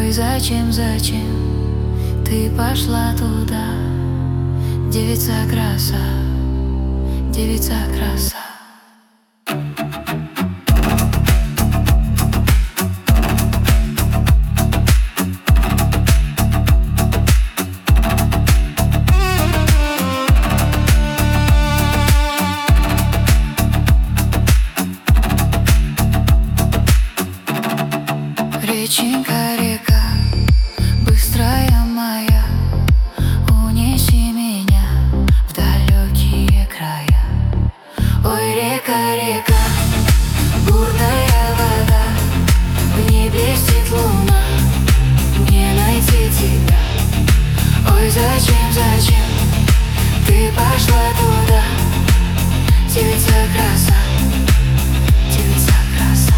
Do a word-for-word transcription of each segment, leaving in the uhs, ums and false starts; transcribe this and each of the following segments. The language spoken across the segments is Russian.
Ой, зачем, зачем ты пошла туда? Девица краса, девица краса. Реченька, река, быстрая моя, унеси меня в далекие края. Ой, река, река, бурная вода, в небе светит луна, мне найти тебя. Ой, зачем, зачем ты пошла туда? Девица краса, девица краса.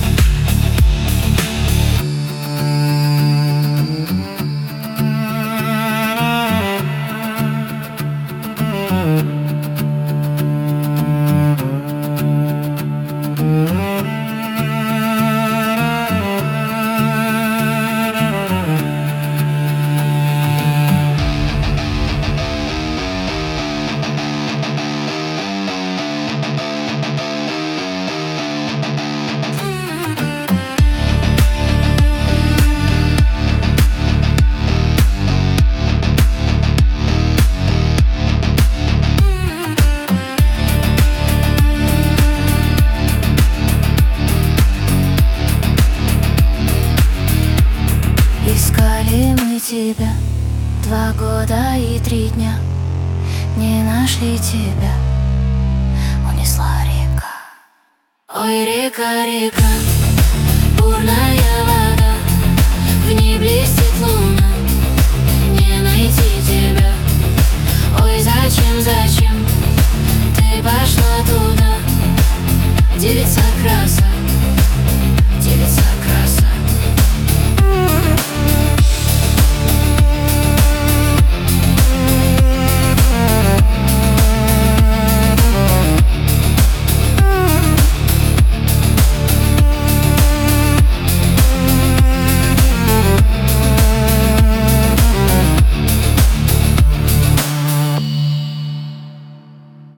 Искали мы тебя два года и три дня, не нашли тебя, унесла река. Ой, река, река, бурная вода, в ней блестит луна, не найти тебя. Ой, зачем, зачем ты пошла туда? Девица краса.